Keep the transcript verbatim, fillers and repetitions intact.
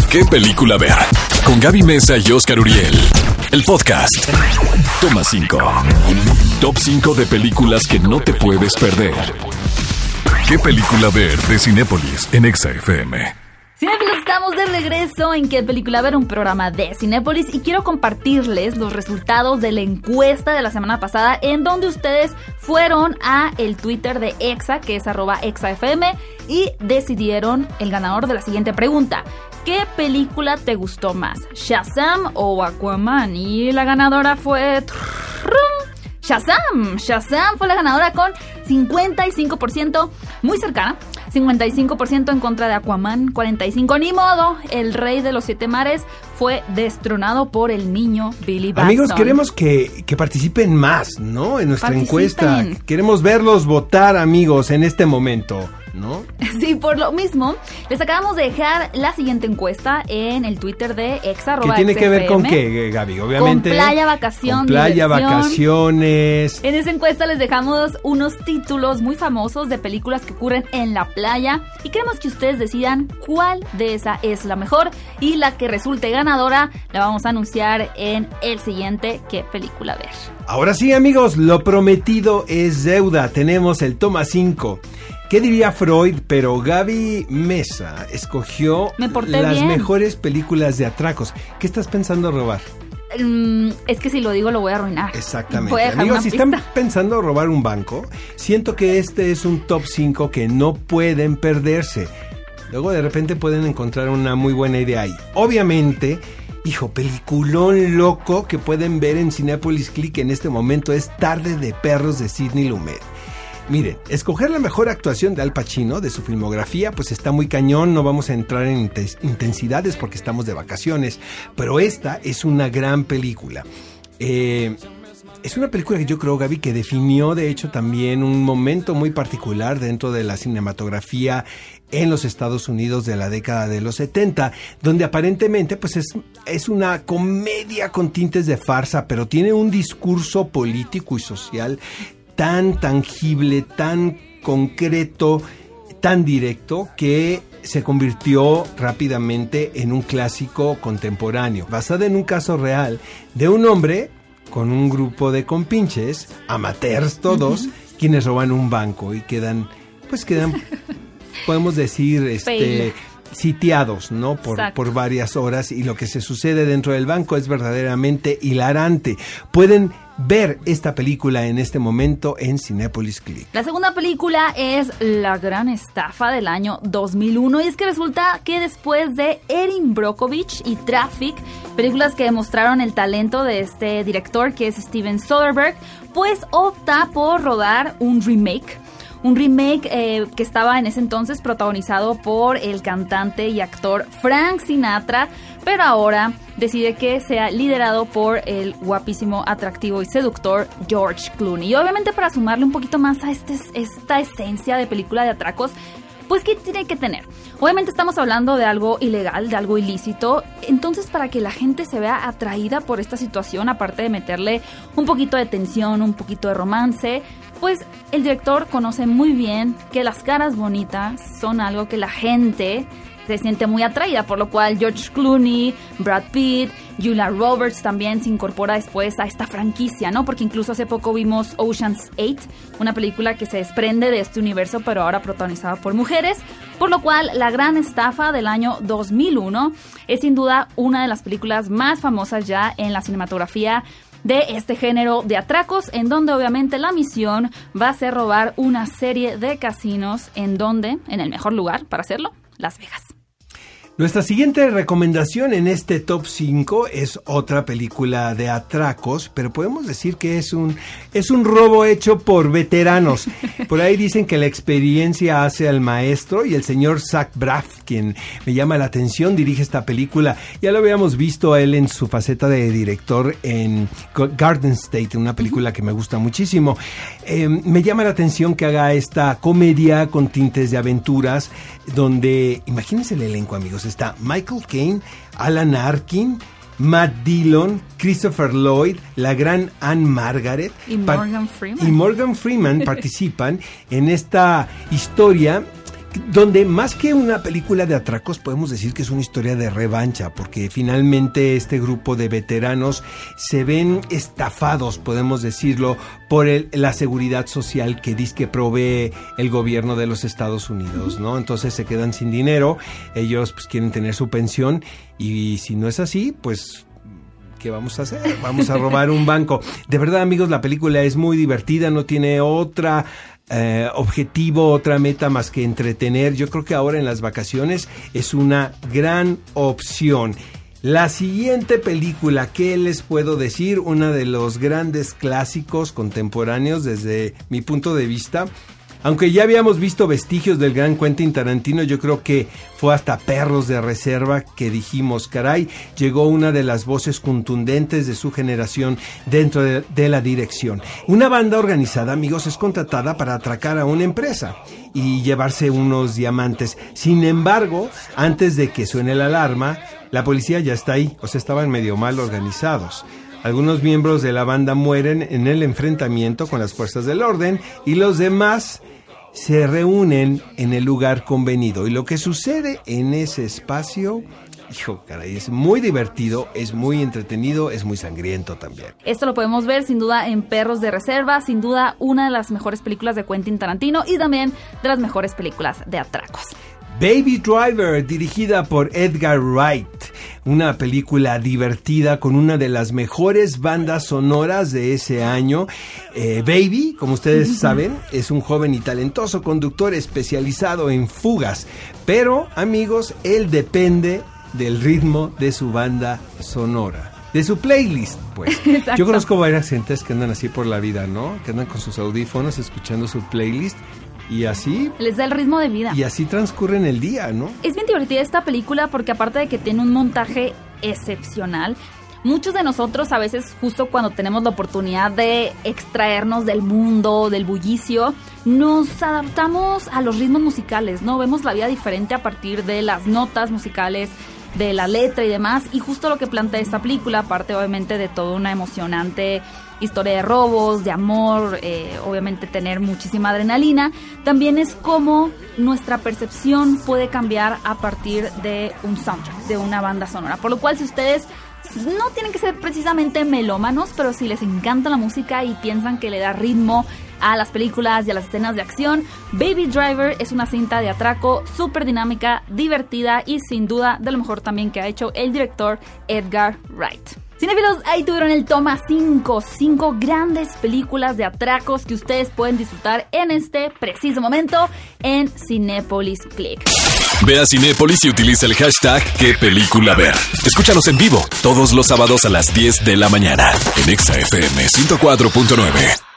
¿Qué película ver? Con Gaby Mesa y Oscar Uriel. El podcast. Toma cinco. Top cinco de películas que no te puedes perder. ¿Qué película ver? De Cinépolis en Exa F M. Cinéfilos, estamos de regreso en ¿Qué película ver? Un programa de Cinépolis, y quiero compartirles los resultados de la encuesta de la semana pasada, en donde ustedes fueron a el Twitter de Exa, que es arroba ExaFM, y decidieron el ganador de la siguiente pregunta: ¿qué película te gustó más? ¿Shazam o Aquaman? Y la ganadora fue... Shazam, Shazam fue la ganadora con cincuenta y cinco por ciento, muy cercana, cincuenta y cinco por ciento en contra de Aquaman, cuarenta y cinco por ciento, ni modo, el rey de los siete mares fue destronado por el niño Billy Batson. Amigos, queremos que, que participen más, ¿no? En nuestra Participen. encuesta. Queremos verlos votar, amigos, en este momento, ¿no? Sí, por lo mismo, les acabamos de dejar la siguiente encuesta en el Twitter de Exa. ¿Qué tiene que ver con qué, Gaby? Obviamente. Con playa, vacación, con playa, diversión. vacaciones. En esa encuesta les dejamos unos títulos muy famosos de películas que ocurren en la playa, y queremos que ustedes decidan cuál de esa es la mejor, y la que resulte ganadora la vamos a anunciar en el siguiente ¿Qué película ver? Ahora sí, amigos, lo prometido es deuda. Tenemos el toma cinco. ¿Qué diría Freud? Pero Gaby Mesa escogió las bien. mejores películas de atracos. ¿Qué estás pensando robar? Mm, es que si lo digo lo voy a arruinar. Exactamente. Voy a dejar Amigos, una si pista. están pensando robar un banco, siento que este es un top cinco que no pueden perderse. Luego de repente pueden encontrar una muy buena idea ahí. Obviamente, hijo, peliculón loco que pueden ver en Cinépolis Click en este momento es Tarde de Perros de Sidney Lumet. Miren, escoger la mejor actuación de Al Pacino, de su filmografía, pues está muy cañón, no vamos a entrar en intensidades porque estamos de vacaciones, pero esta es una gran película. Eh, es una película que yo creo, Gaby, que definió de hecho también un momento muy particular dentro de la cinematografía en los Estados Unidos de la década de los setenta, donde aparentemente pues es, es una comedia con tintes de farsa, pero tiene un discurso político y social tan tangible, tan concreto, tan directo, que se convirtió rápidamente en un clásico contemporáneo, basada en un caso real de un hombre con un grupo de compinches, amateurs todos, uh-huh. quienes roban un banco y quedan, pues quedan, podemos decir, este... sitiados, ¿no? Por, por varias horas, y lo que se sucede dentro del banco es verdaderamente hilarante. Pueden ver esta película en este momento en Cinépolis Click. La segunda película es La Gran Estafa del año dos mil uno, y es que resulta que después de Erin Brockovich y Traffic, películas que demostraron el talento de este director que es Steven Soderbergh, pues opta por rodar un remake. Un remake eh, que estaba en ese entonces protagonizado por el cantante y actor Frank Sinatra, pero ahora decide que sea liderado por el guapísimo, atractivo y seductor George Clooney. Y obviamente, para sumarle un poquito más a este, esta esencia de película de atracos, pues ¿qué tiene que tener? Obviamente estamos hablando de algo ilegal, de algo ilícito. Entonces, para que la gente se vea atraída por esta situación, aparte de meterle un poquito de tensión, un poquito de romance, pues el director conoce muy bien que las caras bonitas son algo que la gente se siente muy atraída, por lo cual George Clooney, Brad Pitt, Julia Roberts también se incorpora después a esta franquicia, ¿no? Porque incluso hace poco vimos Ocean's eight, una película que se desprende de este universo, pero ahora protagonizada por mujeres, por lo cual La Gran Estafa del año dos mil uno es sin duda una de las películas más famosas ya en la cinematografía de este género de atracos, en donde obviamente la misión va a ser robar una serie de casinos, en donde, en el mejor lugar para hacerlo, Las Vegas. Nuestra siguiente recomendación en este top cinco es otra película de atracos, pero podemos decir que es un, es un robo hecho por veteranos. Por ahí dicen que la experiencia hace al maestro, y el señor Zach Braff, quien me llama la atención, dirige esta película. Ya lo habíamos visto a él en su faceta de director en Garden State, una película que me gusta muchísimo. Eh, me llama la atención que haga esta comedia con tintes de aventuras, donde, imagínense el elenco, amigos, está Michael Caine, Alan Arkin, Matt Dillon, Christopher Lloyd, la gran Anne Margaret y Morgan Freeman. Y Morgan Freeman participan en esta historia donde más que una película de atracos podemos decir que es una historia de revancha, porque finalmente este grupo de veteranos se ven estafados, podemos decirlo, por el, la seguridad social que dice que provee el gobierno de los Estados Unidos, ¿no? Entonces se quedan sin dinero, ellos pues quieren tener su pensión y si no es así, pues ¿qué vamos a hacer? Vamos a robar un banco. De verdad, amigos, la película es muy divertida, no tiene otra Eh, objetivo, otra meta más que entretener. Yo creo que ahora en las vacaciones es una gran opción. La siguiente película, ¿qué les puedo decir? Una de los grandes clásicos contemporáneos desde mi punto de vista. Aunque ya habíamos visto vestigios del gran Quentin Tarantino, yo creo que fue hasta Perros de Reserva que dijimos, caray, llegó una de las voces contundentes de su generación dentro de, de la dirección. Una banda organizada, amigos, es contratada para atracar a una empresa y llevarse unos diamantes. Sin embargo, antes de que suene la alarma, la policía ya está ahí, o sea, estaban medio mal organizados. Algunos miembros de la banda mueren en el enfrentamiento con las fuerzas del orden y los demás se reúnen en el lugar convenido. Y lo que sucede en ese espacio, hijo, caray, es muy divertido, es muy entretenido, es muy sangriento también. Esto lo podemos ver sin duda en Perros de Reserva, sin duda una de las mejores películas de Quentin Tarantino y también de las mejores películas de atracos. Baby Driver, dirigida por Edgar Wright, una película divertida con una de las mejores bandas sonoras de ese año. Eh, Baby, como ustedes saben, es un joven y talentoso conductor especializado en fugas, pero, amigos, él depende del ritmo de su banda sonora, de su playlist, pues. Exacto. Yo conozco varias gentes que andan así por la vida, ¿no? Que andan con sus audífonos escuchando su playlist. Y así... les da el ritmo de vida. Y así transcurren el día, ¿no? Es bien divertida esta película porque aparte de que tiene un montaje excepcional, muchos de nosotros a veces justo cuando tenemos la oportunidad de extraernos del mundo, del bullicio, nos adaptamos a los ritmos musicales, ¿no? Vemos la vida diferente a partir de las notas musicales, de la letra y demás. Y justo lo que plantea esta película, aparte obviamente de toda una emocionante historia de robos, de amor, eh, obviamente tener muchísima adrenalina, también es cómo nuestra percepción puede cambiar a partir de un soundtrack, de una banda sonora. Por lo cual, si ustedes no tienen que ser precisamente melómanos, pero si les encanta la música y piensan que le da ritmo a las películas y a las escenas de acción, Baby Driver es una cinta de atraco súper dinámica, divertida y sin duda de lo mejor también que ha hecho el director Edgar Wright. Cinéfilos, ahí tuvieron el toma cinco, cinco grandes películas de atracos que ustedes pueden disfrutar en este preciso momento en Cinépolis Click. Ve a Cinépolis y utiliza el hashtag ¿Qué película ver? Escúchanos en vivo todos los sábados a las diez de la mañana en Exa F M ciento cuatro punto nueve.